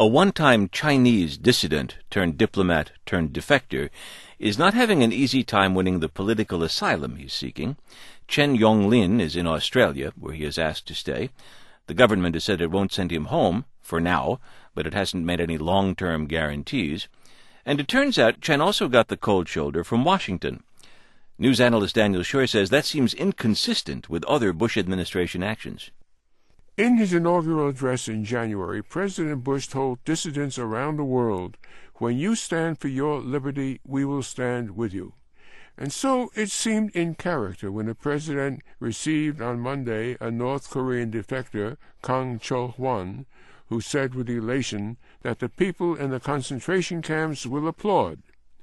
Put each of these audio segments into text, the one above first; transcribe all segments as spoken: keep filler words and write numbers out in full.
A one-time Chinese dissident turned diplomat turned defector is not having an easy time winning the political asylum he's seeking. Chen Yonglin is in Australia, where he is asked to stay. The government has said it won't send him home, for now, but it hasn't made any long-term guarantees. And it turns out Chen also got the cold shoulder from Washington. News analyst Daniel Schorr says that seems inconsistent with other Bush administration actions. In his inaugural address in January, President Bush told dissidents around the world, "When you stand for your liberty, we will stand with you." And so it seemed in character when the president received on Monday a North Korean defector, Kang Cho-hwan, who said with elation that the people in the concentration camps will applaud.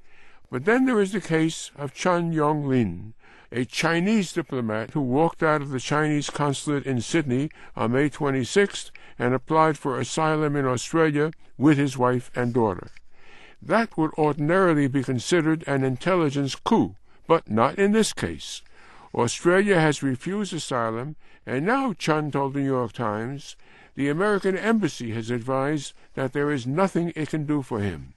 But then there is the case of Chen Yonglin, a Chinese diplomat who walked out of the Chinese consulate in Sydney on May twenty-sixth and applied for asylum in Australia with his wife and daughter. That would ordinarily be considered an intelligence coup, but not in this case. Australia has refused asylum, and now, Chen told the New York Times, the American embassy has advised that there is nothing it can do for him.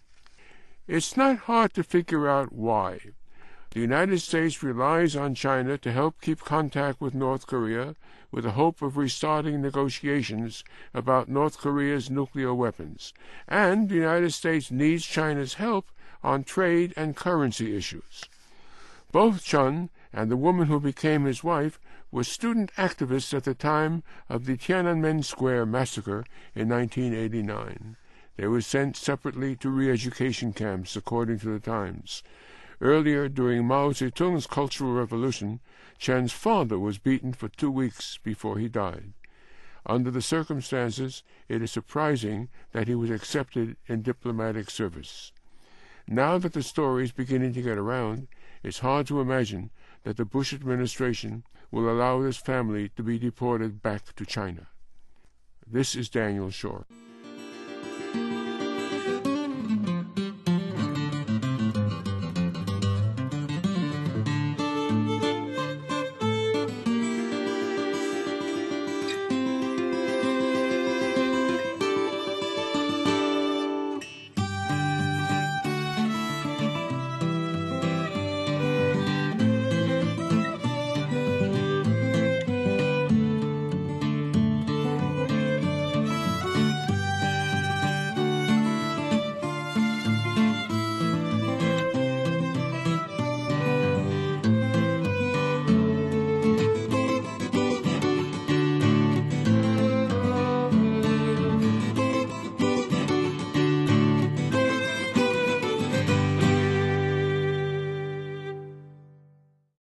It's not hard to figure out why. The United States relies on China to help keep contact with North Korea with the hope of restarting negotiations about North Korea's nuclear weapons. And the United States needs China's help on trade and currency issues. Both Chen and the woman who became his wife were student activists at the time of the Tiananmen Square massacre in nineteen eighty-nine. They were sent separately to re-education camps, according to the Times. Earlier, during Mao Zedong's Cultural Revolution, Chen's father was beaten for two weeks before he died. Under the circumstances, it is surprising that he was accepted in diplomatic service. Now that the story is beginning to get around, it's hard to imagine that the Bush administration will allow this family to be deported back to China. This is Daniel Schorr.